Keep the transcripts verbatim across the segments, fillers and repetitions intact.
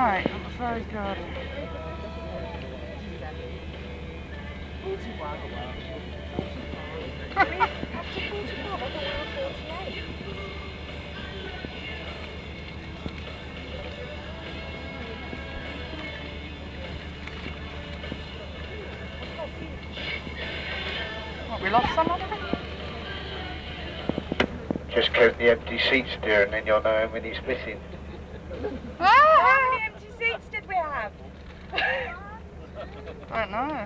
Right, that was very good. forty-one. forty-five. Really? Up to forty-five? I thought we were forty-eight. What, we lost somebody? Just count the empty seats there and then you'll know how many's missing. How many empty seats did we have? I don't know.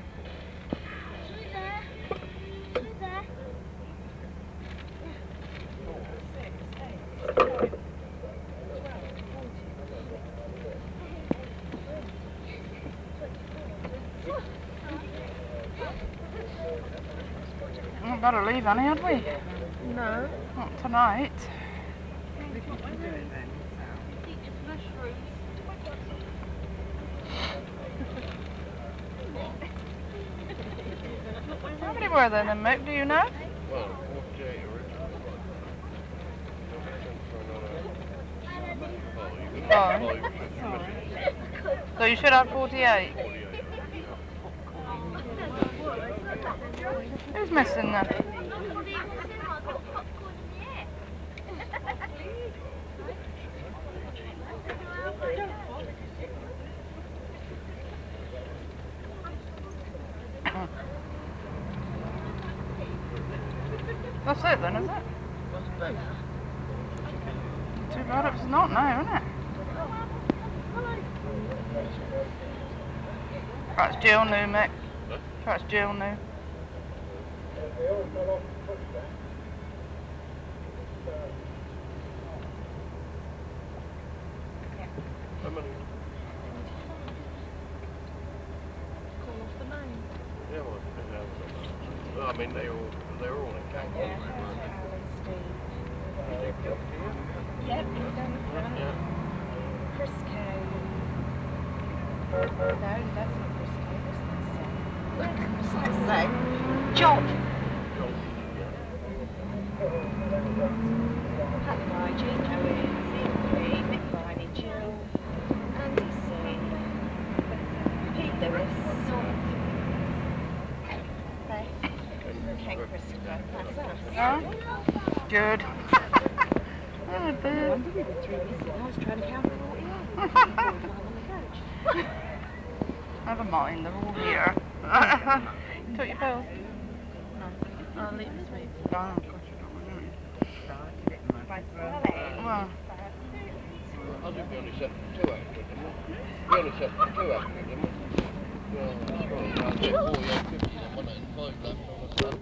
We better leave, Annie, had we? No. Not tonight. We can do it then. How many were there then, Mick? Do you know? Well, forty-eight originally. Five. So you should have forty-eight. Who's missing then? That's it then, is it? Too bad it's not now, isn't it? That's Jill new, Mick. That's Jill new. How many? Call off the name. Yeah, well, well, I mean, they all, they were all in camp Yeah, anyway, weren't they? Carol and Steve. Did you come here? Yep, down the front. Yeah. Chris Kay. No, that's not Chris Kay. What's that say? What's that say? John. John, yeah. Pat Nigel, Owen, Ian Green, Nick Viney, Jill, Andy C, Pete Lewis, Beth, Ken Christopher. That's us. Yeah? Good. Oh No dear. wonder we were three missing. I was trying to count forty-eight. One on the coach. Never mind, they're all here. Took your pills? No, I'll leave this week. Oh, of course you don't, don't you? So I did it in my Right, room. Well, I think we only set two extra, didn't we? We only set two extra, didn't we? Yeah, that's right. I did forty-eight fifty then, wasn't it? And five left on the Saturday.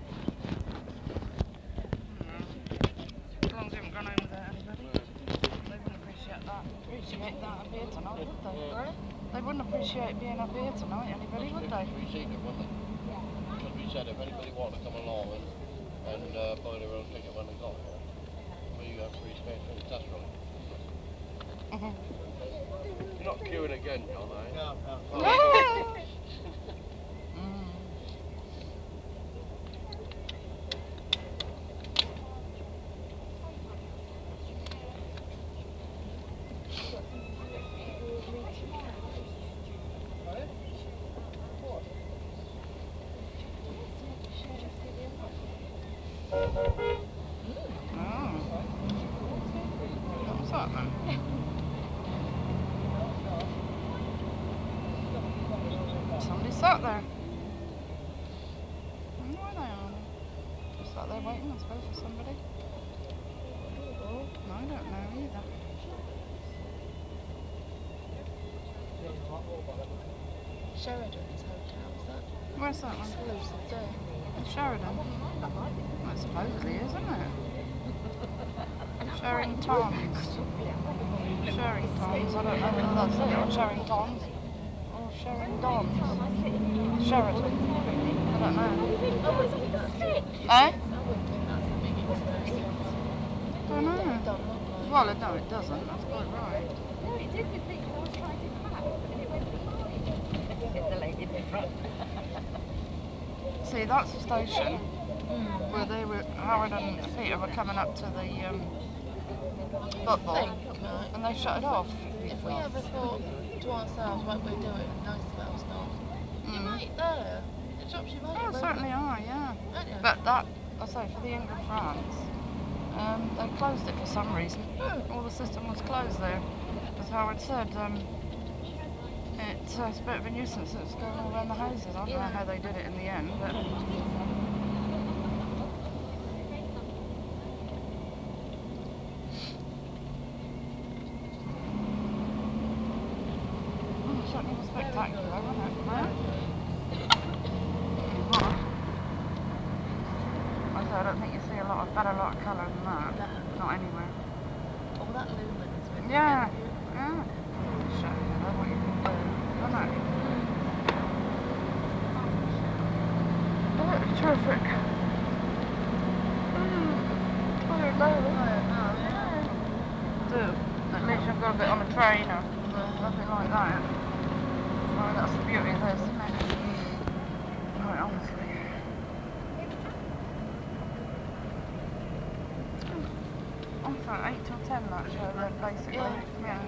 as long as you haven't gone home with anybody. They wouldn't appreciate that. Appreciate that up here tonight, would they? Yeah. They wouldn't appreciate being up here tonight, anybody, would they? Three seater, wasn't it? Because we said if anybody wanted to come along and, and uh, buy their own ticket when they got here, we got three spare seats, that's right. Mhm. You're not queuing again, John, eh? No, no. Oh, Mm. Oh. What was that then? Somebody sat there. I wonder why they are. Just sat there waiting, I suppose, for somebody. I don't know either. Sheridan's hotel, is that? Where's that one? Exclusive there. Sheridan. That might be. Well, it supposedly is, isn't it? Sherringtons. Sherringtons. I don't know whether that's it or Sherringtons or Sherringdons. Sheraton. I don't know. Oh, it's only got six. Eh? I wouldn't think that's a big exclusive. Don't know. Well, no, it doesn't. That's quite right. No, it did with me because I was trying to clap and it went fine. Said the lady in the front. See, that's the station Mm. where they were, Howard and Peter were coming up to the um, football, Think, right? and they shut it off. If we ever thought to ourselves, right, we're doing nice about stuff, you're Mm. right there. It drops your Oh, volume. certainly are, yeah. Aren't you? But that, I say, for the England France, um, they closed it for some reason. Hmm. All the system was closed there. As Howard said, um, it, uh, it's a bit of a nuisance. It's going all around the houses. I don't know Yeah. how they did it in the end, but. Oh, it certainly was spectacular, wasn't it? Huh? What? I said, I don't think you see a lot of better lot of colour than that. No. Not anywhere. All that lumens with Yeah. the view. Yeah. Shows you though what you can do, doesn't it? Oh, it's terrific. Mm. Tired now. Tired now, yeah. Do. At least you've got to get on a train or nothing like that. Oh, that's the beauty of this, isn't it? Quite honestly. Oh, so eight till ten that show then, basically. Yeah. Yeah.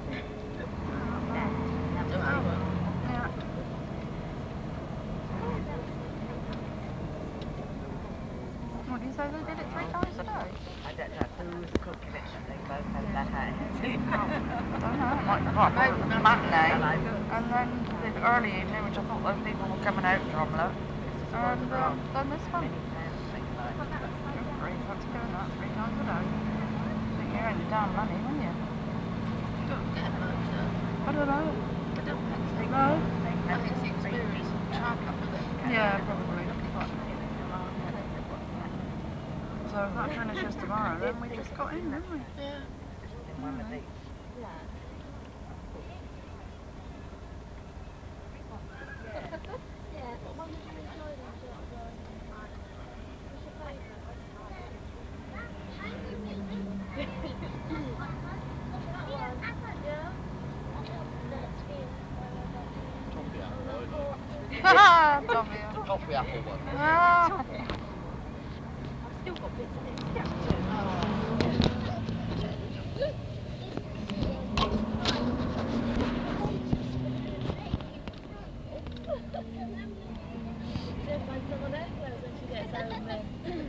An hour. Yeah. What do you say they did it three times a day? I don't know who's cooking it and they both have their hands. I don't know, it might well, Maybe the not. matinee, Well, I- and then the early evening, which I thought those people were coming out from, look, and um, then this one. Many pounds, things like that. Good grief, fancy doing that three times a day. Think you earn your damn money, wouldn't you? You don't get much, though. I don't know. I don't think so. No? I think it's the experience of travelling with it. Yeah, probably. So if that finishes tomorrow, then we just got in, didn't we? Yeah. Just in one of these. Yeah, but when would you enjoy them sort of rides? What's your favourite? That one? Yeah? And then skiing, wherever. Toffee Oh, apple, that I horse like. thing. Tommy. The toffee apple one. Ah. I've still got bits of it to get to. She'll find someone else knows when she gets home then.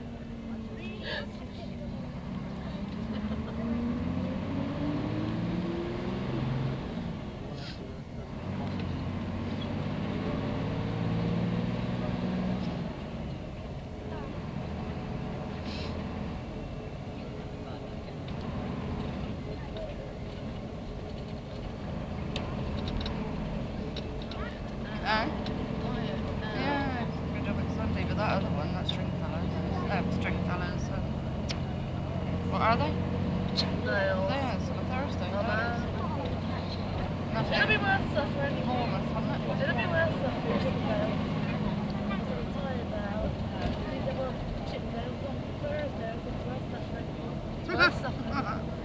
Eh? Quiet now. Yeah, good job it's Sunday, but that other one, that Stringfellows, um, Stringfellows, um, what are they? Nails. They are, on Thursday, Oh, that no. is. It'll be Nothing. worth suffering. Bournemouth, wasn't it? It'll be worth suffering, Chippendale. Because I'm tired now. These are well, Chippendale's on Thursday. I think it's worth suffering. It's worth suffering.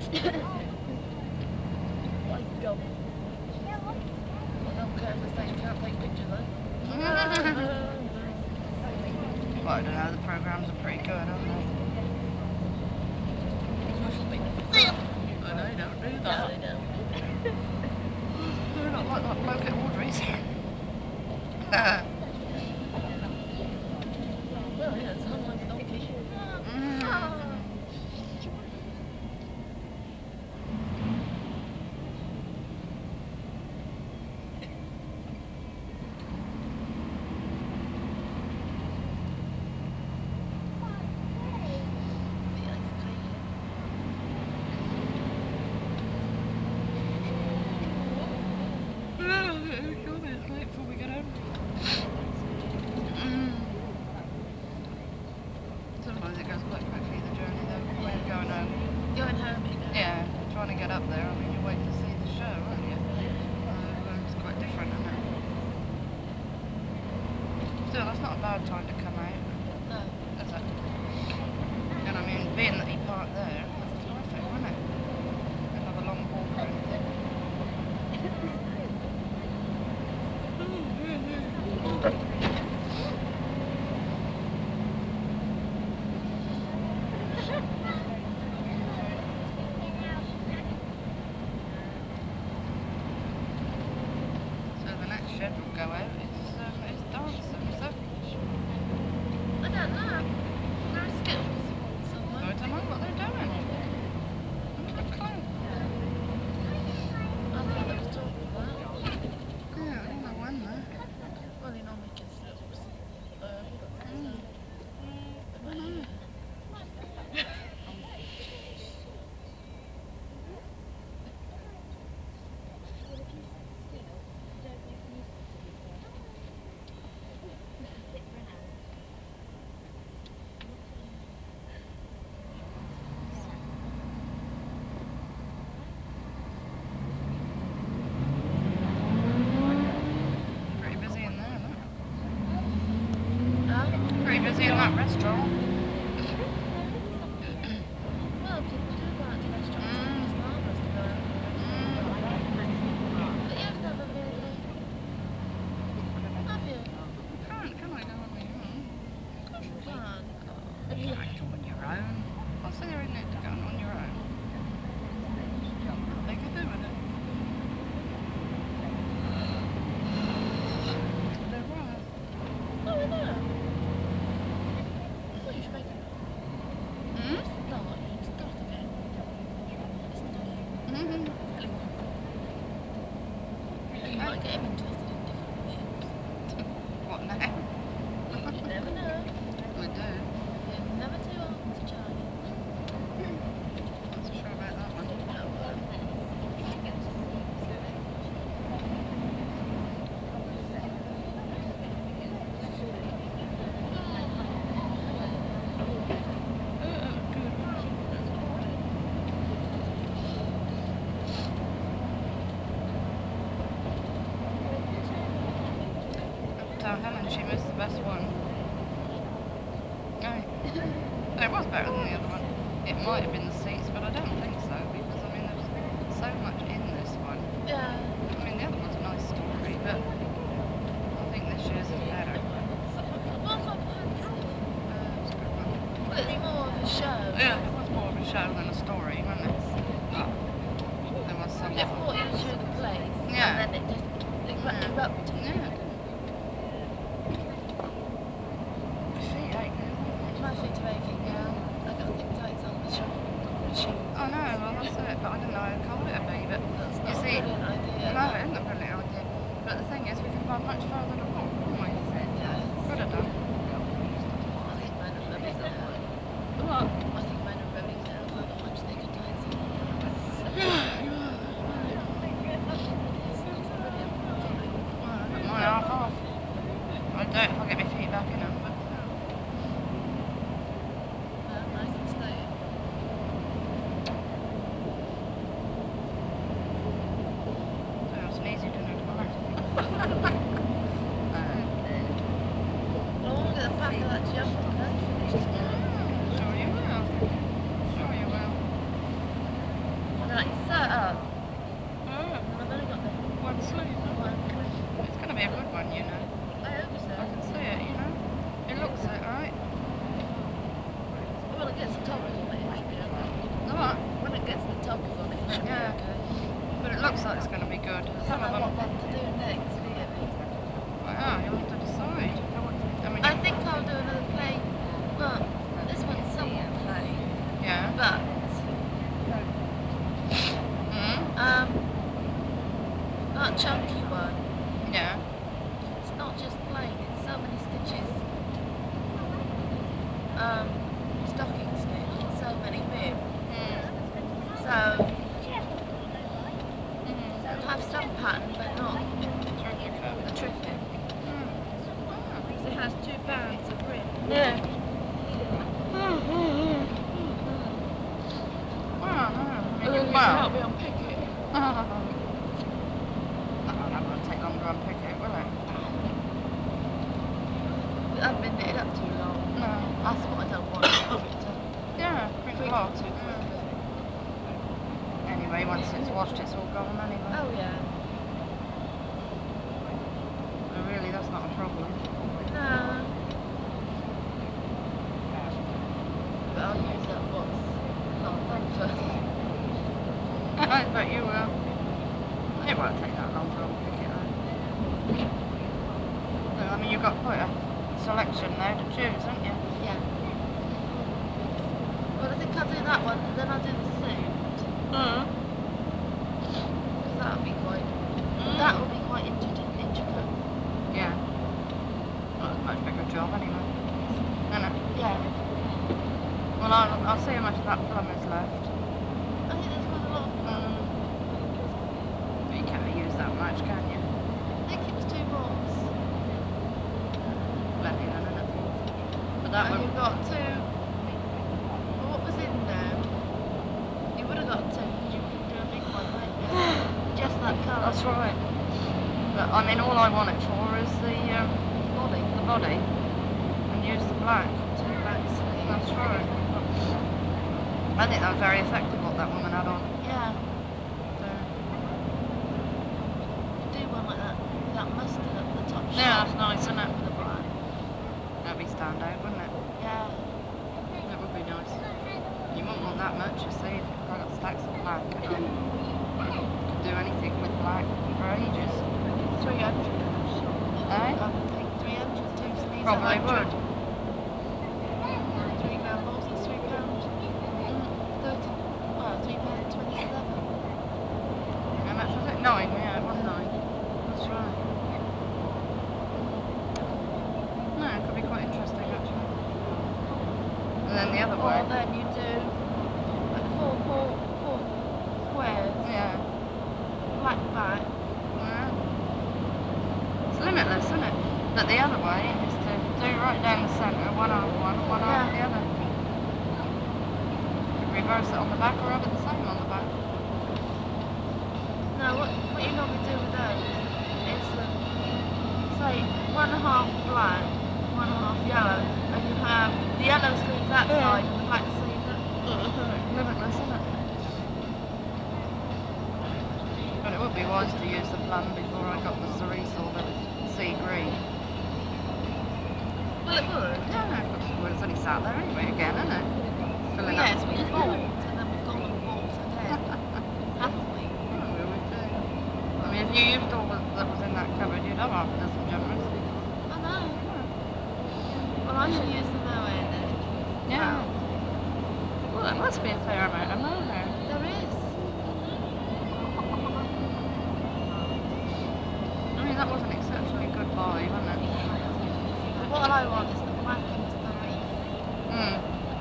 What a dump. I don't care if they say you can't take pictures though. Well, I don't know, the programmes are pretty good, aren't they? I know you don't do that. No, they don't. They're not like that bloke at Audrey's. Well, yeah, someone's donkey. Mm. The ice cream. It'll be late before we get home. Mm. Sometimes it goes quite quickly, the journey though, when you're going home. Going home, you know. Yeah, trying to get up there, I mean, you wait to see the show, aren't you? Uh, it's quite different, isn't it? Still, that's not a bad time to come out, No. is it? And I mean, being that he parked there, that's perfect, wasn't it? Didn't have a long walk or anything. scheduled go out is um, is dancers. I don't know. There are skills I somewhere. don't know what they're doing. I haven't a clue. I thought there was talk of that. Yeah, I don't know when though. Well, he normally gives little s- herbal. Mm. So, I don't know. Well, if you sit still, you don't make music, to be fair. You can sit round. Not till nine. Pretty busy in there, look. Huh? Pretty busy in that restaurant. Well, people do go out to restaurants. I think Mm. it's marvellous to go out. Mm. But you've never really... Have you? Can't, can I go on my own? Of course you can. You can't go on your own. What's there in it to go on your own? Nothing to do with it. There were. Oh, I know. Well, you should make a note. Hmm? Start. You should start again. Stuff. Mm-hmm. Really good. And you might get him interested in different things. What now? You never know. We do. It's never too old to try it. Not so sure about that one. Tell Helen she missed the best one. Right. No, it was better than the other one. It might have been the seats, but I don't think so, because I mean there's so much in this one. Yeah. I mean the other one's a nice story, but I think this year's is better. It was comprehensive. Uh, it's a good one. Well, it's more of a show. Yeah, it was more of a show than a story, wasn't it? But there was some It of brought you through the place. Yeah. And then it just Yeah. er- erupted. Yeah, it did. My feet ache now. My feet are aching now. I got thick tights on the short shoes. Oh no, well that's it, but I didn't know how cold it'd be, but That's you not a see, brilliant idea. no, it isn't a brilliant idea. But the thing is, we could have had much further to walk, couldn't we? Yes. Could have done. I think mine are rubbing now. What? I think mine are rubbing now. I've got much thicker tights on. Yeah, you are. It's not a brilliant feeling. Well, I got mine half off. I doubt if I get my feet back in them, but still. Well, nice and stay. So it's an easy dinner tomorrow. Well, I want to get the back of that jumper then finished today. Mm, sure you will. Sure you will. And like set up. Oh, And I've only got the one sleeve. one clip. It's going to be a good one, you know. I hope so. I can see it, you know. It looks it, right? When it gets the toppers on it, it should be okay. The what? When it gets the toppers on it, it should Yeah. be okay. But it looks like it's going to be good. I Some don't of know them. what one to do next, really. Wow, you'll have to decide. I mean, I you- think I'll do another play. Well, this one's somewhat plain, Yeah. but Hmm? um, that chunky one, Yeah. it's not just plain. It's so many stitches. Um, stocking stitch. It's so many bits. Hmm. So Hmm. it'll have some pattern, but not Terrific a fabulous. terrific. Hmm. Ah. Because it has two bands of rim. Yeah. Well, no. I mean, you, you well. can help me unpick it. Oh, that won't take long to unpick it, will it? It hasn't been knitted up too long. No. That's what I don't want. For it to Yeah, crinkle crinkle. too quickly. Anyway, once it's washed, it's all gone anyway. Oh yeah. So really, that's not a problem. No. But I'll use up what's not done first. I bet you will. It won't take that long to unpick it, though. So, I mean, you've got quite a selection there to choose, haven't you? Yeah. Well, I think I'll do that one, and then I'll do the suit. Mm. Because that'll be quite, Mm. that will be quite intricate. intricate. Yeah. Well, it's a much bigger job anyway. Isn't it? Yeah. Well, I'll, I'll see how much of that plum is left. I think there's quite a lot of plum. Mm. But you can't use that much, can you? I think it was two rolls. Plenty then, isn't it? But that And would... you've got two. Well, what was in there? You would have got two because you couldn't do a big one, weren't you? Just that colour. That's right. But, I mean, all I want it for is the, um, Body. the body. And use the black. Two black sleeves. That's right. I think that was very effective what that woman had on. Yeah. So, You do one like that with that mustard at the top yeah, shot. that's nice, isn't it? With the black. That'd be standout, wouldn't it? Yeah. It would be nice. You wouldn't want that much, you see. I've got stacks of black and I could do anything with black for ages. three hundred. Eh? I would think three hundred. Two sleeves. Probably one hundred. would. Three gram balls, that's three pounds. Mm. Thirty. Well, three pound twenty-seven. How much was it? Nine, yeah, it was nine. That's right. No, it could be quite interesting actually. And then the other Or way. then you do like four, four, four squares, Yeah. black back. Yeah. It's limitless, isn't it? But the other way is to do right down the centre, one half one, one half Yeah. the other. You could reverse it on the back or have it the same on the back. No, what what you normally do with those is um, say one half black, one half yellow, and you have the yellow sleeve that Yeah. side and the black sleeve that. Limitless, isn't it? But it would be wise to use the plum before I got the cerise or the sea green. Well, it would. Yeah, well, it's only sat there anyway again, isn't it? Well, Filling yes, up. we bought and then we've gone and bought again, haven't we? Oh, we always do. I mean, if you used all that that was in that cupboard, you'd have half a dozen jumpers. I know. Yeah. Well, I shall use the mohair then. Yeah. Well, there must be a fair amount of mohair. There is. I mean, that was an exceptionally good buy, wasn't it? But what I want is the black and cerise. Mm.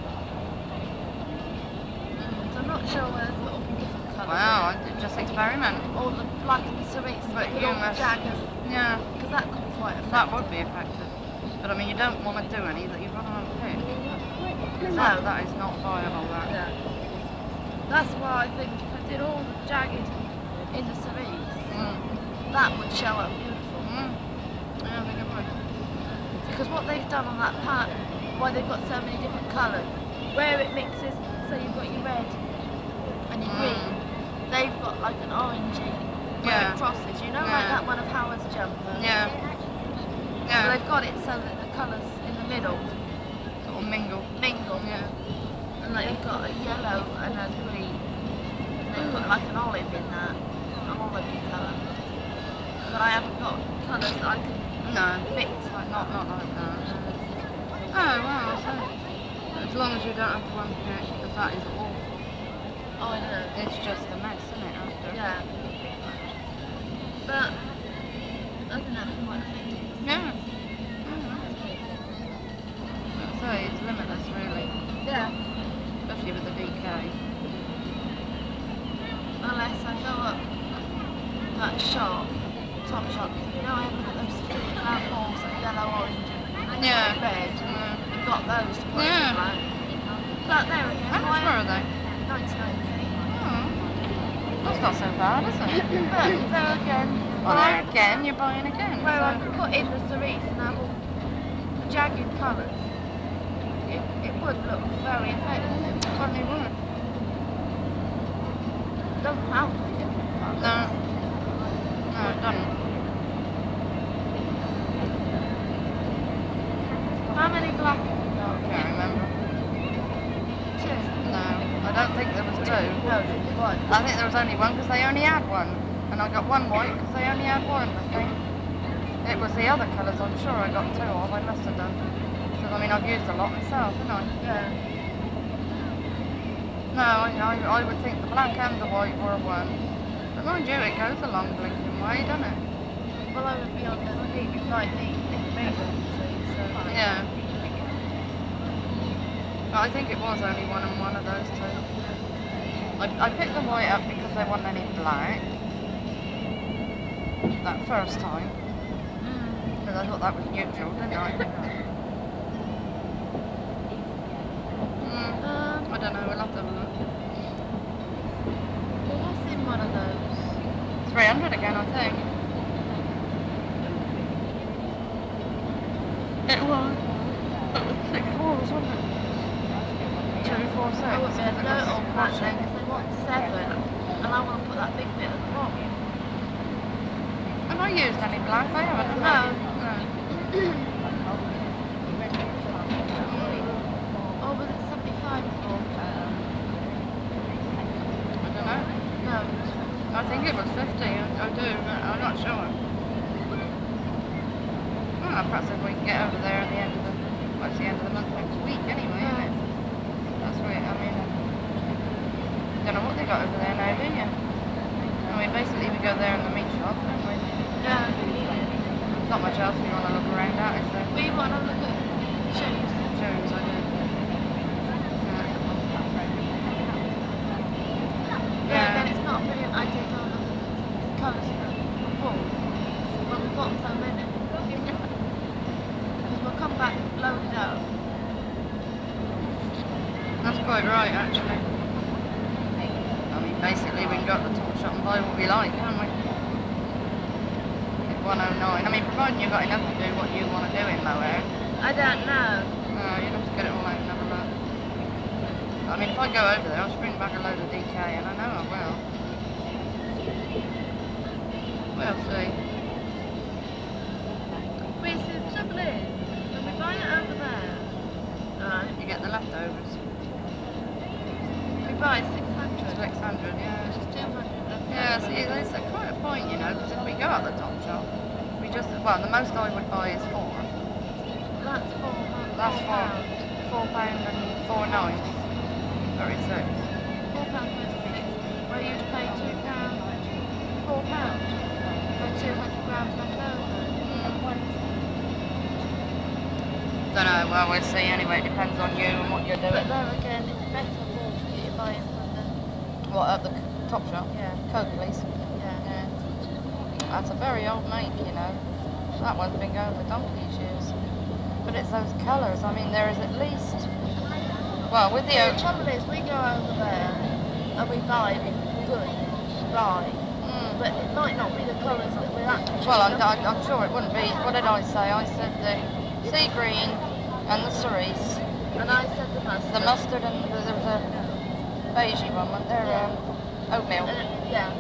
Mm, so I'm not sure whether to put all the different colours Wow, in I it. did just experiment. Or the black and cerise, But with you all the must... jaggers. Yeah. Because that could be quite effective. That would be effective. But I mean, you don't want to do any that you've got to unpick. No. That, that is not viable, that. Yeah. That's why I think if I did all the jagged in the cerise, Mm. that would show up beautiful. Mm. Yeah, I think it would. Because what they've done on that pattern, why they've got so many different colours, where it mixes, so you've got your red and your Mm. green, they've got like an orangey where Yeah. it crosses, you know, Yeah. like that one of Howard's jumper. Yeah. Well, Yeah. they've got it so that the colours in the middle Sort of mingle. mingle. Yeah. And like you've got a yellow and a green. And they've put like an olive in that, an olivey colour. But I haven't got colours that I can No. mix like Not, that. not like that, no. Oh, well, so... As long as you don't have to unpick, because that is awful. Oh, I know. It's just a mess, isn't it, after? Yeah. But I think that'd be quite effective. Yeah. Yeah. So it's limitless, really. Yeah. Especially with the D K. Unless I go up that shop, top shop, you know I had a look at those three pound balls, yellow, orange and Yeah. red, Yeah. and got those to put Yeah. in the black. But there again, How much why were they? ninety-nine p. Oh. That's not so bad, is it? But there again, Well, where, there again, you're buying again. where so. I could put in the cerise and have all the jagged colours, it, it would look very effective. It probably would. It doesn't have to be different colours. No. No, it doesn't. How many black have you got? Can't remember. Two. No, I don't think there was two. No, there's only one. I think there was only one because they only had one. And I got one white because they only had one, I think. It was the other colours, I'm sure I got two of, I must have done. Because, I mean, I've used a lot myself, haven't I? Yeah. No, I, I, I would think the black and the white were one. But mind you, it goes a long blinking way, doesn't it? Well, I would be on the neat, like neat, neat medium, you see, so. Yeah. But I think it was only one and one of those two. I, I picked the white up because there wasn't any black. That first time. Mm. Because I thought that was neutral, didn't I? Mm, Um, I don't know, we'll have to have a look. well, what's in one of those? three hundred again, I think. It was. It was six fours, wasn't it? Two, four, six. I wouldn't be able to go Because it on was that washing. then, because they want seven, and I want to put that big bit at the bottom. Have I used any black? I haven't. have No. I? No. Oh, was it seventy-five for? I don't know. No, it was fifty. I think it was fifty. I, I do, but I'm not sure. Well, perhaps if we can get over there at the end of the, well, it's the end of the month next week anyway, Yeah. isn't it? That's right. I mean, uh, don't know what they got over there now, do you? I mean, basically we go there in the meat shop, don't we? Yeah. Not much else we want to look around at, is there? We want to look at shoes. Shoes, I do. Yeah. Yeah, Yeah. again, it's not a brilliant idea to go and look at colours before, when we've got so many. Because we'll come back loaded up. That's quite right, actually. I mean, basically we can go to the top shop and buy what we like, can't we? At one oh nine. I mean, providing you've got enough to do what you want to do in Mohair. I don't know. No, you'd have to get it all out and have a look. I mean, if I go over there, I'll just bring back a load of D K, and I know I will. We'll see. We see, the trouble is, when we buy it over there, right, You get the leftovers. we buy six hundred. six hundred, yeah. Which is two hundred left Yeah, over. see, there's a, quite a point, you know, because if we go at the top shop, we just, well, the most I would buy is four. That's four, mo- That's four four, pounds. four pound and four nines. thirty-six. Four pound thirty-six. Where you'd pay two pound, four pound for two hundred grams left over. Don't know, well, we'll see anyway, it depends on you and what you're But doing. there again, it's better for to get your buying from the, What, at the top shop? yeah, Coakley's. yeah. Yeah. That's a very old make, you know. That one's been going for donkey's years. But it's those colours, I mean, there is at least, well, with the Yeah, oak. the trouble is, we go over there and we buy good, we buy, Mm. but it might not be the colours that we're actually Well, I'm, looking I'm for. sure it wouldn't be. What did I say? I said the sea green and the cerise. And I said the mustard. The mustard and the, there was a beigey one, wasn't there? Yeah. Um, oatmeal. Uh, yeah.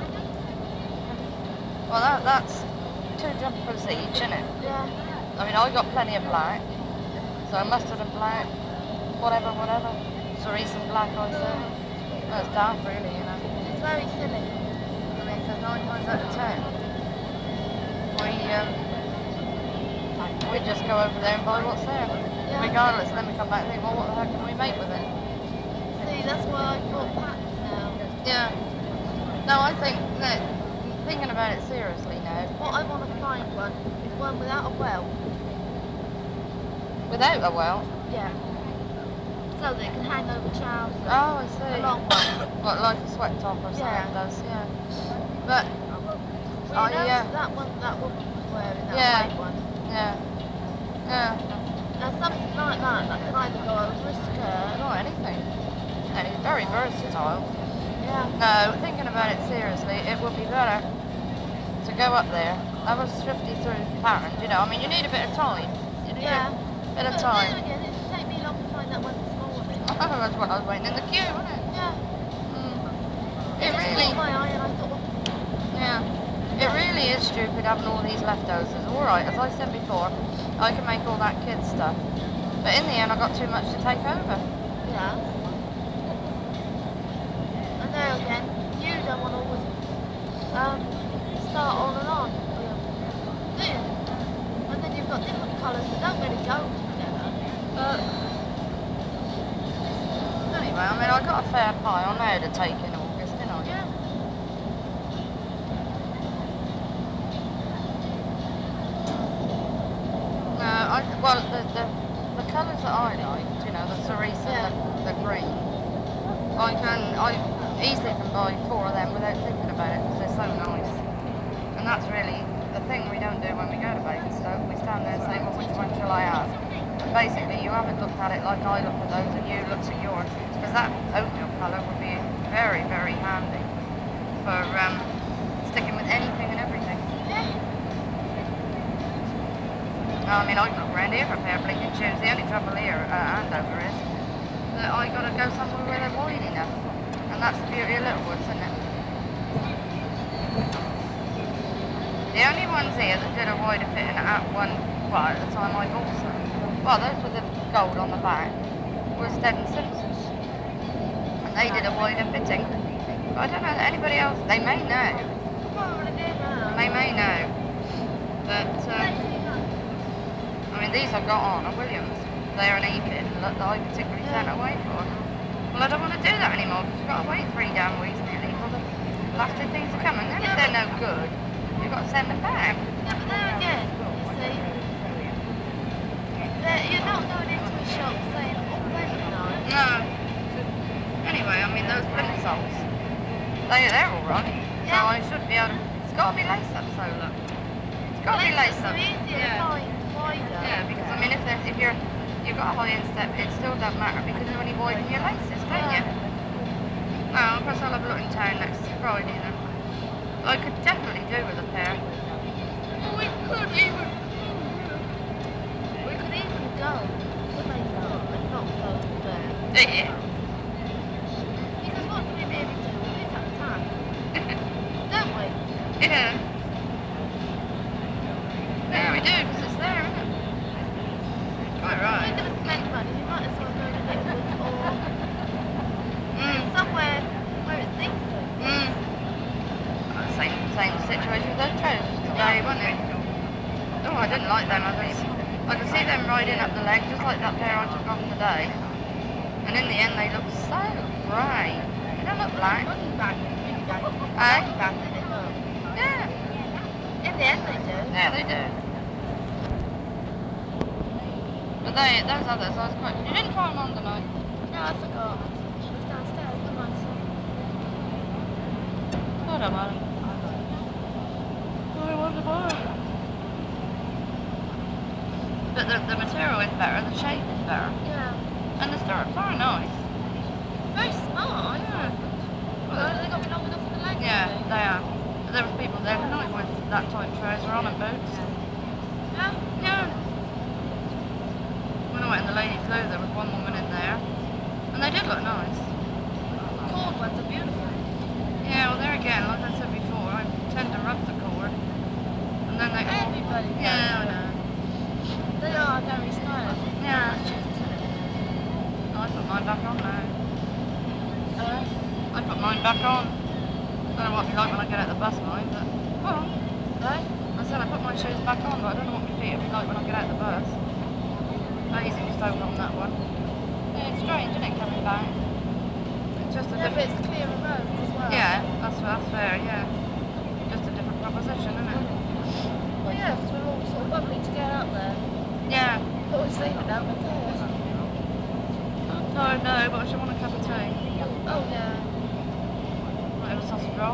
Well, that, that's two jumpers each, isn't it? Yeah. I mean, I got plenty of black. So mustard and black, whatever, whatever. Cerise and black, I said. Well, it's daft, really, you know. It's very silly. I mean, because nine times out of ten, we um, we just go over there and buy what's there, Yeah. regardless. And then we come back and think, well, what the heck can we make with it? See, that's why I bought patterns now. Yeah. No, I think that thinking about it seriously now, What I want to find one is one without a welt. without a welt. Yeah. So that it can hang over trousers. Oh, I see. A long one. What, like a sweat top or something Yeah. does, yeah. But Well, I, you know, uh, that one that woman was wearing, that yeah. white one. Yeah. Yeah. Now something like that, that can either go over a skirt. Well, anything. And he's very versatile. Yeah. No, thinking about it seriously, it would be better to go up there, have a sifty through patterns, you know. I mean, you need a bit of time. You need Yeah. a bit of But time. then again, it didn't take me long to find that one this morning. That's what I was waiting in the queue, wasn't it? Yeah. Mm. It, It just really, caught my eye and I thought, yeah. It really is stupid having all these leftovers. All right, as I said before, I can make all that kids stuff, but in the end, I got too much to take over. yeah. And there again, you don't want to always um, start on and on with them, do you? go together. But anyway, I mean, I got a fair pie. I know to take in August, didn't I? Yeah. No, I, well, the, the, the colours that I liked, you know, the cerise Yeah. and the, the green, I can, I easily can buy four of them without thinking about it because they're so nice. And that's really the thing we don't do when we go to Basingstoke. We stand there and say, well, which one shall I have? And basically, you haven't looked at it like I looked at those and you looked at yours, because that oatmeal colour would be very, very handy for um, sticking with anything and everything. Yeah. I mean, I can look around here for a pair of blinking shoes. The only trouble here at Andover is that I got to go somewhere where they're wide enough. And that's the beauty of Littlewoods, isn't it? The only ones here that did a wider fitting at one, well, at the time I bought some, well, those with the gold on the back, was Stead and Simpsons. And they did a wider fitting. But I don't know that anybody else, they may know, Probably do now. they may know, but, um, I mean, these I've got on are Williams. They're an E-fit that I particularly Yeah. sent away for. Well, I don't want to do that anymore because you've got to wait three damn weeks nearly for the blasted things to come. And then if they're no good, you've got to send them back. Yeah, but there again, you see, that you're not going into a shop saying, oh, they look nice. No. Anyway, I mean, those plimsolls, they, they're all right. So Yeah. I should be able to... It's got to be laced up, so look. It's got to be laced up. They're easier Yeah. to find wider. Yeah, because I mean, if they're, if you're you've got a high instep, it still doesn't matter because you only widen your laces, don't Yeah. you? Well, of course I'll have a look in town next Friday then. I could definitely do with a pair. Well, we could even, we could even go to Basingstoke and not go there. Yeah. Because what do we really do? We pick up time, don't we? Yeah. Yeah, we do because it's there, isn't it? Quite If right. we're going to spend money, we might as well go to Littlewoods or Mm. somewhere where it's decent. Mm. Well, same same situation with those trousers today, wasn't it? Oh, I didn't like them others. I could see them riding up the leg just like that pair I took off today. And in the end they look so grey. They don't look black. Money back, really back. Eh? Money back, didn't it look? Yeah. In the end they do. Yeah, they do. But they, those others, I was quite... You didn't try them on tonight? No, I forgot. It was downstairs, wasn't I? So. I don't mind. I wonder why. But the, the material is better, the shape is better. Yeah. And the stirrups are nice. Very smart, I Yeah. thought. Well, Well, they got me long enough for the legs. yeah, I think. they are. But there was people there tonight with that type trouser on and boots. Yeah. Yeah. When I went in the ladies' loo, there was one woman in there. And they did look nice. Cord ones are beautiful. Yeah, well there again, like I said before, I tend to rub the cord. And then they all... Everybody does. Yeah, I know. They are very stylish. Yeah. That's just telling you. I put mine back on now. Uh, I put mine back on. I don't know what it'll be like when I get out the bus, mind, but... Well, right? I said I put my shoes back on, but I don't know what my feet will be like when I get out the bus. Basingstoke on that one. Yeah, it's strange, isn't it, coming back? It's just a Yeah, but different... it's clearer roads as well. Yeah, that's, that's fair, yeah. Just a different proposition, isn't it? Well, yeah, because we're all sort of bubbling to get up there. Yeah. But we're saying it now, we're tired. I'm tired now, but I should want a cup of tea. Oh, yeah. Might have a sausage roll.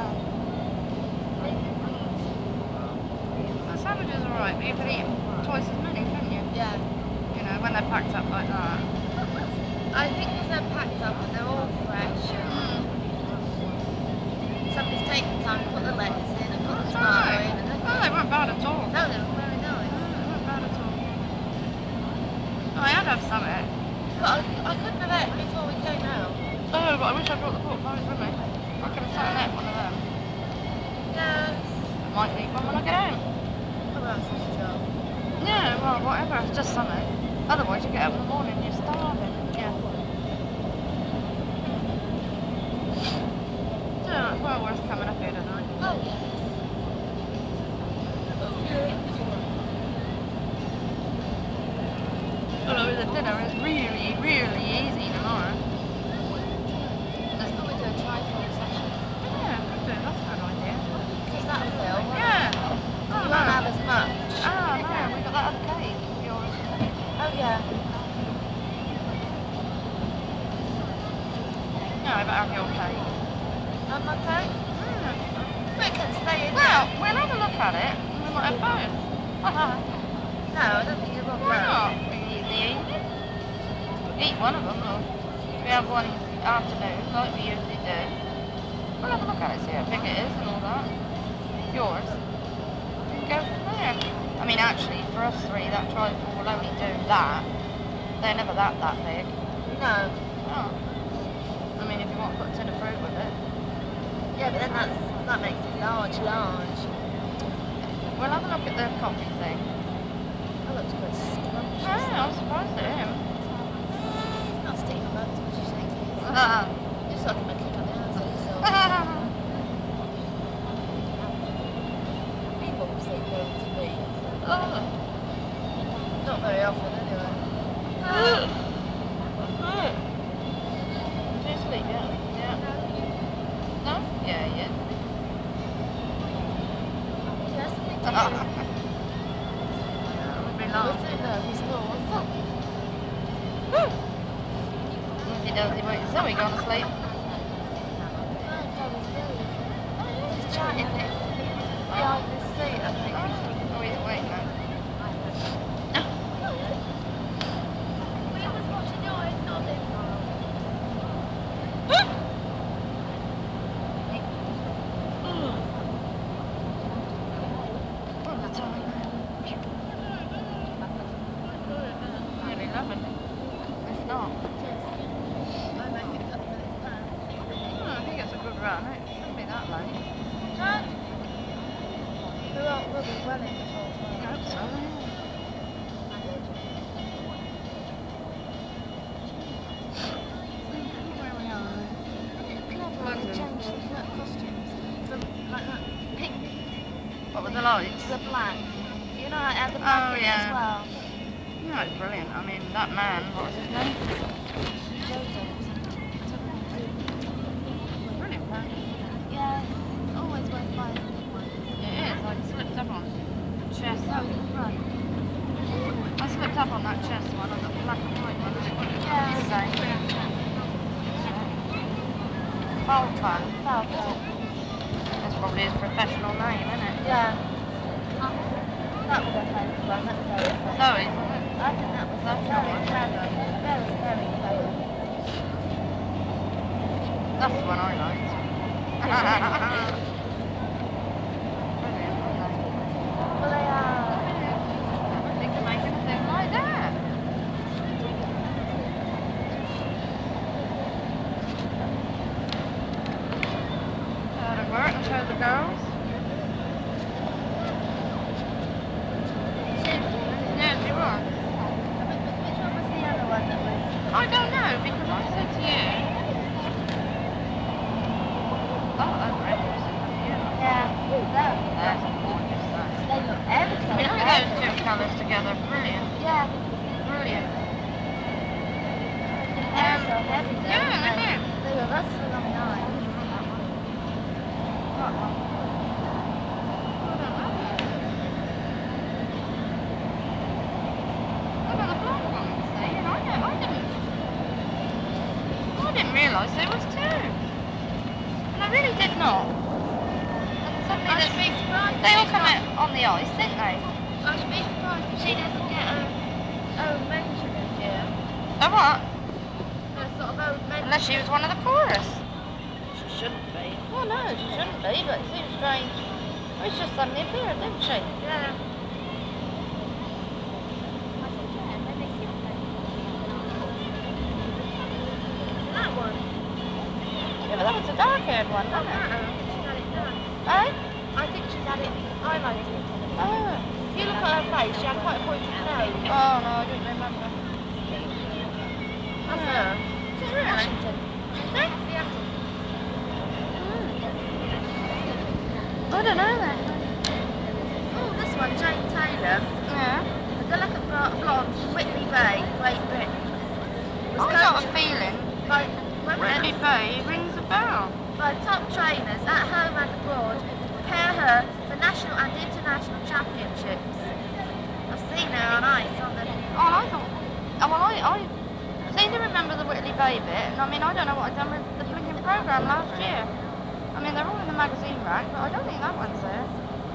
The sandwiches are alright, but you can eat twice as many, can't you? Yeah. You know, when they're packed up like that. I think because they're packed up and they're all fresh and Mm. somebody's taken time to put the lettuce in and put the That's tomato right. in and then... Oh, they weren't bad at all. No, they were very nice. No, they weren't bad at all. Oh, I had to have something. But I, I couldn't have ate before we came out. Oh, but I wish I brought the pork pies with me. I could have sat and ate one of them. Yes. I might need one when I get home. What about sausage roll? Yeah, well, whatever. It's just something. Otherwise, you get up in the morning and you're starving. Yeah. Yeah, it's well worth coming up here tonight. Oh, yes. Oh, yes. really easy tomorrow. Let's normally do a tri-fall session. Yeah, could do. That's an idea. Because that'll fill, won't Yeah. it? Oh, You no. won't have as much. Oh, no, we got that other cake of yours. Oh, yeah. No, I better have your cake. On my cake? Mm. But it can stay in Well, there. we'll have a look at it, and we might have both. No, I don't think you want Why both. not? We can eat in the evening. Eat one of them, or we have one afternoon, like we usually do. We'll have a look at it, see how big it is and all that. Yours. And go from there. I mean, actually, for us three, that trifle will only do that. They're never that, that big. No. Oh. I mean, if you want to put a tin of fruit with it. Yeah, but then that's, that makes it large, large. We'll have a look at the coffee thing. That looks quite scrumptious. Oh, I'm surprised at him. Mm, he's not sticking my butt as much as you think he is. Ah. Just like him a kick on the arse, that's all. He won't say no to me. Oh. Not very often, anyway. Is he asleep yet? Yeah. No? Yeah, he is. Yes, we do. Won't be We're long. so nervous, North. Woozy dozy, wait, Zoe gone to sleep? No, Chloe's moved. Oh, yeah, He's she's chatting moved. this behind this seat, I think. Oh, oh, he's awake now. We was watching your head nodding. What the time? Nearly eleven. If not. I reckon a couple of minutes past. Oh, I think it's a good run. It shouldn't be that late. No. We won't, we'll be well in before I twelve. hope so, yeah. Where we are then. Isn't it clever how they changed the co- costumes from like that pink What with the thing lights? to the black? You know, I had the black Oh, in it yeah. as well. Yeah, it's brilliant. I mean, that man, what was his name? Jojo or something. I don't know. Brilliant package. Yeah, it's always worth buying the new ones. It is. I slipped up on the chest. Oh, the front. I slipped up on that chest one. I got the black and white one. And it wouldn't come Yeah. the same. Falcon. Falcon. That's probably his professional name, isn't it? Yeah. That was her favourite one. That was very clever. Zoe's, isn't it? I think that was That's very yours. clever. Very, very clever. That's the one I liked. Brilliant, aren't they? Well, they are. Never think of making a thing like that. Hard at work and show the girls. She was doing it. Yeah, she was. But which one was the other one that was... I don't know, because I said to you, oh, those red dresses are beautiful. Yeah, they're That's lovely. gorgeous, those. They look ever so I mean, look at those two colours together, brilliant. Yeah. Brilliant. Ever Um, so heavy though, yeah, aren't they they? do. They will last for a long time. Mm, that one. That one. I don't know. Look at the black one, see, and I, I didn't, I didn't realise there was two. And I really did not. And suddenly I there's, should be surprised if they all she's come not... out on the ice, didn't they? I should be surprised if she doesn't get her own mention in here. Oh, what? Her sort of own mention. Unless she was one of the chorus. She shouldn't be. Well, no, she shouldn't be, but it seems strange. Oh, she just suddenly appeared, didn't she? Yeah. That one. Yeah, but that was a dark-haired one, Doesn't wasn't it? matter. I think she's had it done. Eh? I think she's had it highlighted. Oh. If you look at her face, she had quite a pointed nose. Oh, no, I didn't remember. That's Yeah. her. Is it really? Washington. Is it? Seattle. Mm. I don't know then. Oh, this one, Jane Taylor. Yeah. A delicate blo- blonde from Whitley Bay, Great Britain. was I got a coached feeling by, remember Whitley Bay rings a bell. by top trainers at home and abroad to prepare her for national and international championships. I've seen her on ice on the... Oh, and I thought, oh, well, I, I seem to remember the Whitley Bay bit, and I mean, I don't know what I'd done with the blinking programme last year. I mean, they're all in the magazine rack, but I don't think that one's there.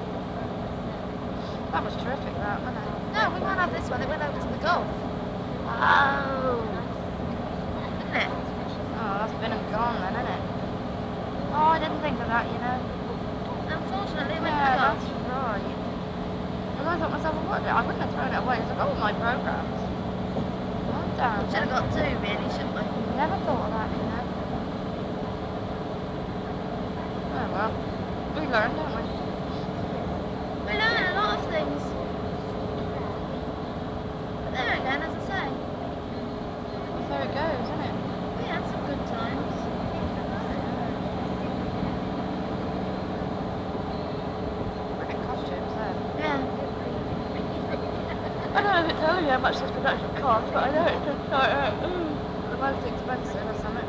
That was terrific, that, wasn't it? No, we won't have this one. It went over to the golf. Oh. Isn't it? Oh, that's been and gone then, isn't it? Oh, I didn't think of that, you know. Unfortunately, it went Yeah, to the golf. that's right. And I thought myself, well, what? I wouldn't have thrown it away. It's like all my programmes. Oh, damn. Should have got two, really, shouldn't we? Never thought of that, you know. Oh, well. We learn, don't we? We learn a lot of things. But there again, as I say, Well, so it goes, isn't it? we had some good times. Brilliant costumes there. Yeah. I don't know if it tells you how much this production costs, but I know it's just like uh, the most expensive or something.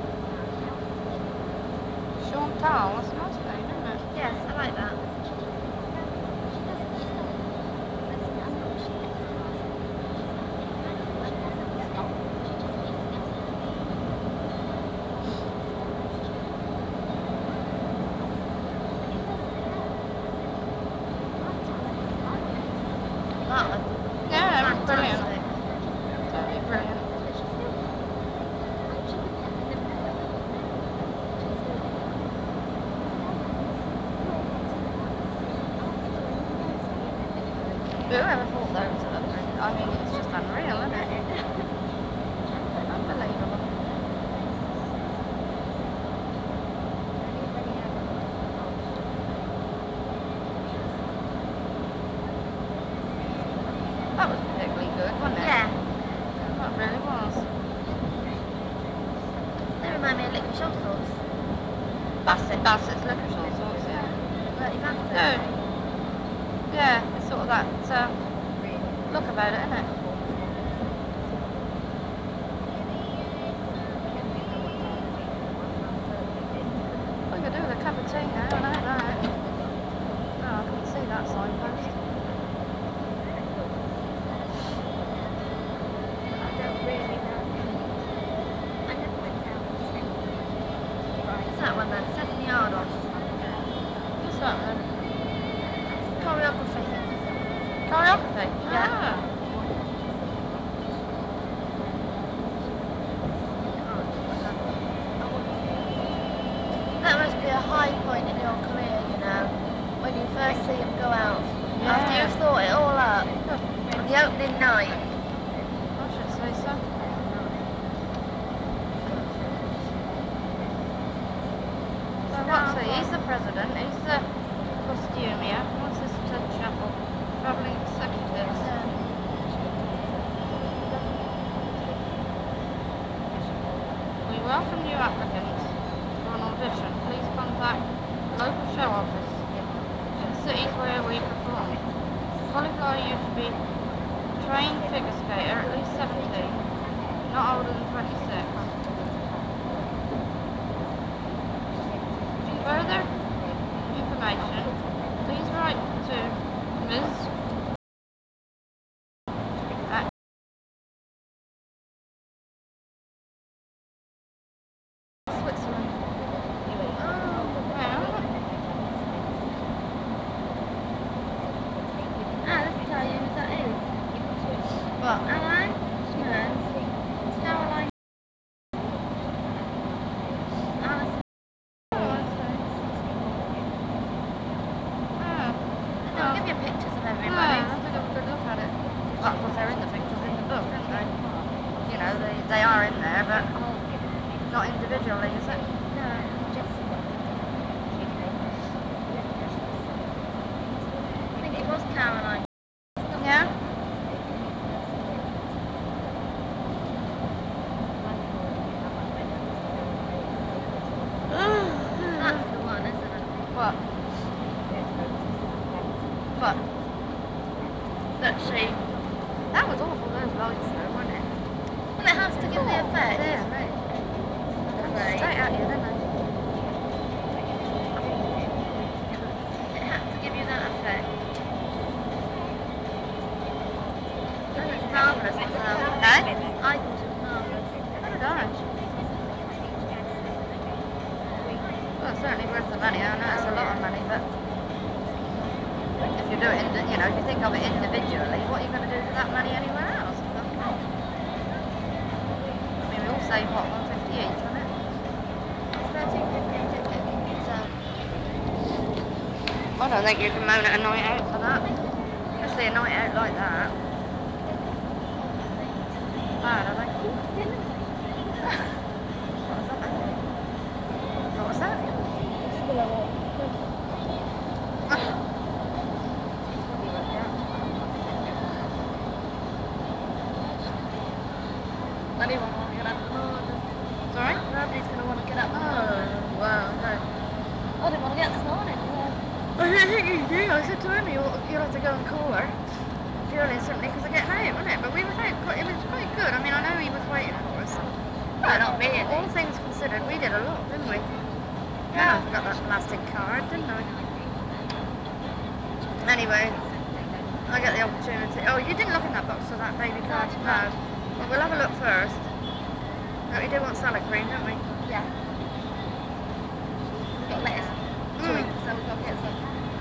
Chantal, that's a nice name, isn't it? Yes, I like that. That was Yeah, it was brilliant. fantastic. Totally brilliant. Whoever thought those would have been, I mean, it's just unreal, isn't it? Unbelievable. That was particularly good, wasn't it? Yeah. That really was. They remind me of Liquid Shop Sauce. Bassett, Bassett's licorice all sorts, yeah. Bertie Bassett. No. Yeah, it's sort of that uh, look about it, isn't it? We could do with a cup of tea now, I know that. Oh, I couldn't see that signpost. I don't really know. I never went down the steps. What's that one then? Seven yard off. What's that then? Choreography. Choreography? Yeah. Ah. That must be a high point in your career, you know, when you first see him go out. Yeah. After you've thought it all up. On the opening night. I should say so. So what's he? He's the president, he's the costumier. What's this Ted Chapel? Travelling executives. Yeah. We welcome new applicants for an audition. Please contact local show office in cities where we perform. To qualify, you should be a trained figure skater, at least seventeen, not older than twenty-six. For further information, please write to Miz at Switzerland. Oh. Well, Ah, let me tell you who that is. what? Alan Schmerz, Caroline Alice. Oh, I see. Ah, No, I'll give you pictures of everybody. ah, let's have a good look at it. Well, of course, they're in the pictures in the book, aren't they? You know, they, they are in there, but not individually, is it? No. I think it was Caroline. Yeah? That's the one, isn't it? What? What? That she. That was awful, those lights, though, wasn't it? Well, it has to give the effect. at you, didn't it? It had to give you that effect. It was marvellous myself. Eh? I thought it was marvellous. So did I. Well, it's certainly worth the money. I know it's a lot of money, but if you do it, in, you know, if you think of it individually, what are you going to do for that money anywhere else? I mean, we all save what, one fifty each, wasn't it? It's thirteen fifty a ticket. So I don't think you can moan at a night out for that. Especially a night out like that. Bad, I think. What was that? Still alright. anyone want to get up in the morning? Sorry? Nobody's going to want to get up in the morning. Oh, well, no. I didn't want to get up this morning. Yeah. I didn't think you do. I said to him, you'll, you'll have to go and call her. Purely and simply because of getting out, wasn't it? But we was out quite, it was quite good. I mean, I know he was waiting for us. Well, not really. All things considered, we did a lot, didn't we? Yeah. I forgot that plastic card, didn't I? Anyway, I get the opportunity. Oh, you didn't look in that box for that baby card? No. Well, we'll have a look first. Oh, we do want salad cream, don't we? Yeah. We've got lettuce Mm. joint, so we've got to get some.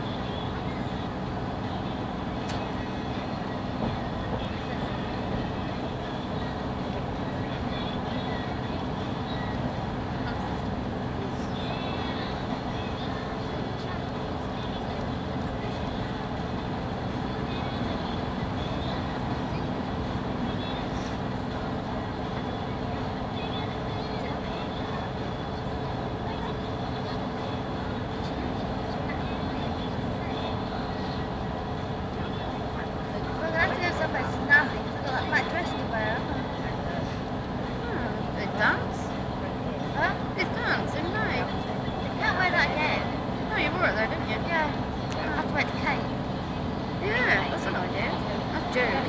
We're going to have to go somewhere snazzy because I've got that black dress to wear, haven't I? Oh, it dance? Huh? It dance in May. You can't wear that again. No, you wore it though, didn't you? Yeah. I have to wear it to Kate. Yeah, that's an idea. That's Julie.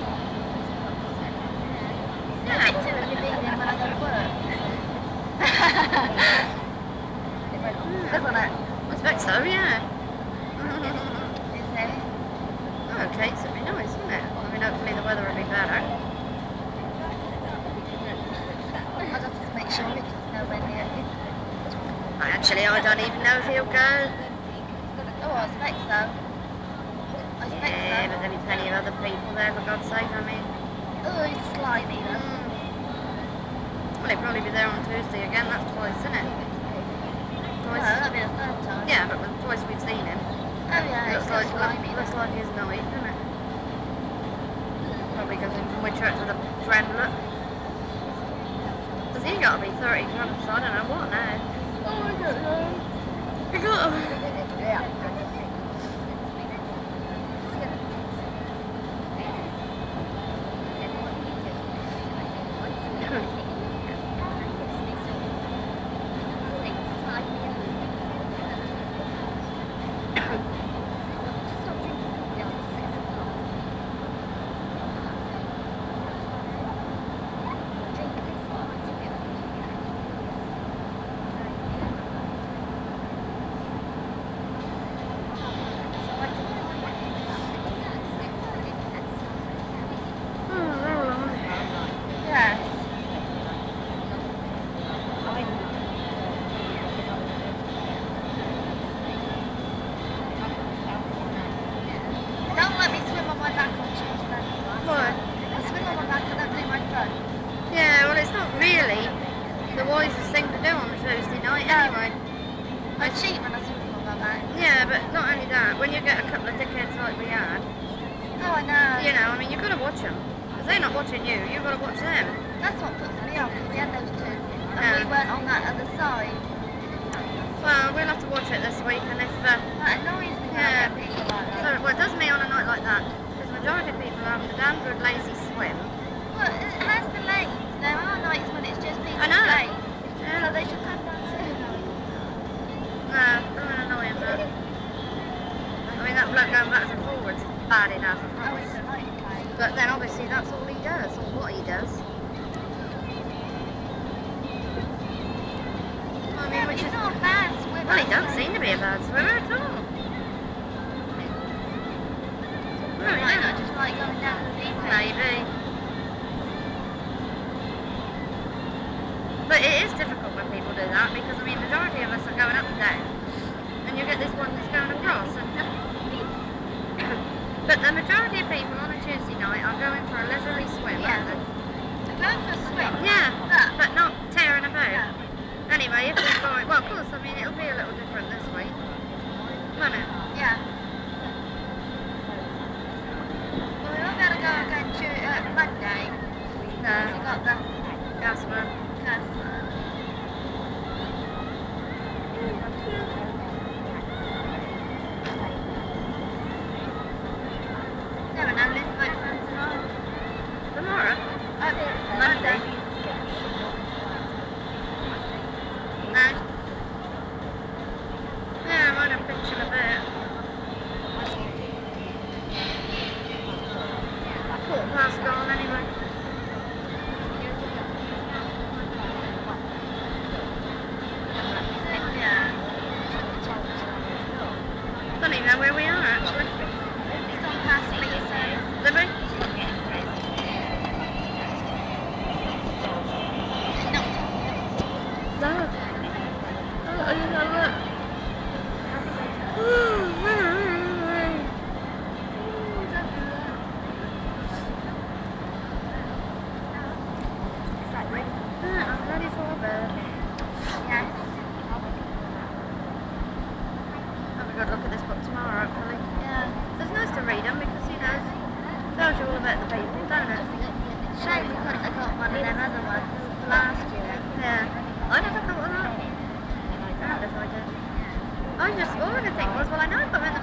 Yeah. A bit too in your evening when I go to work. Isn't it? I expect so, yeah. Is there? Oh, Kate's would be nice, wouldn't it? I mean, hopefully the weather will be better. I'd have to make sure Richard's nowhere near you. Actually, I don't even know if he'll go. Oh, I expect so. I expect Yeah, but so. there'll be plenty of other people there, for God's sake, I mean. Oh, he's slimy though. Mm. Well, he'll probably be there on Tuesday again, that's twice, isn't it? Well, Twice. that'll be the third time. Yeah, but the twice we've seen him. Oh yeah, Looks it's like, still look, slimy looks though. like his night, doesn't it? Probably comes in from Whitchurch with a friend, look. Has he got to be thirty plus? I don't know what now. Oh, I don't know. He got to be. Yeah. Oh, roll on. Yeah. Don't let me swim on my back on Tuesday. What? I swim on my back, I don't do my front. Yeah, well, it's not really the wisest thing to do on a Tuesday night No. anyway. I cheat when I swim on my back. Yeah, but not only that, when you get a couple of dickheads like we had, Oh, I know. you know, I mean, you've got to watch them. Because they're not watching you, you've got to watch them. That's what puts me off, because we had those two, and Yeah. we weren't on that other side. Well, we'll have to watch it this week, and if... Uh, That annoys me when Yeah. I get people like so, that. well, it does me on a night like that, because the majority of people are having a damn good lazy swim. Well, it has the lanes. There are nights when it's just people I know. lanes. Yeah. So they should have that too. No, blooming annoying that. I mean, that bloke going backwards and forwards, bad enough, I Oh, promise. he's a nightmare. But then obviously that's all he does, or what he does. I mean, Yeah, but which he's is not a bad swimmer. well, he don't seem to be a bad swimmer at all. He might not just like going down the deep end. Maybe. But it is difficult when people do that because I mean, majority of us are going up and down, and you get this one that's going across. And but the majority of people on a Tuesday night are going for a leisurely swim, Yeah. aren't they? They're going for a swim. Yeah, But, but not tearing about. no. Anyway, if we're going, well, of course, I mean, it'll be a little different this week, won't it? Yeah. Well, we won't be able to go again to, uh, Monday. No. Because we got the Gas man. gas man. Yeah, but now Lynn's boat from tomorrow. Tomorrow? Uh, Monday. No. Yeah, I might have pinched him a bit. Quarter past gone anyway. Yeah. Don't even know where we are actually. He's gone past Lisa's. Did we? No. Oh, I didn't know that. Yeah, I'm ready for bed. Yes. Have a good look at this book tomorrow, hopefully. Yeah. It's nice to read them because, you know, it tells you all about the people, don't it? Shame we couldn't have got one of them other ones last year. Yeah. I never thought of that. Damned if I did. I just, all I could think was, well, I know if I went to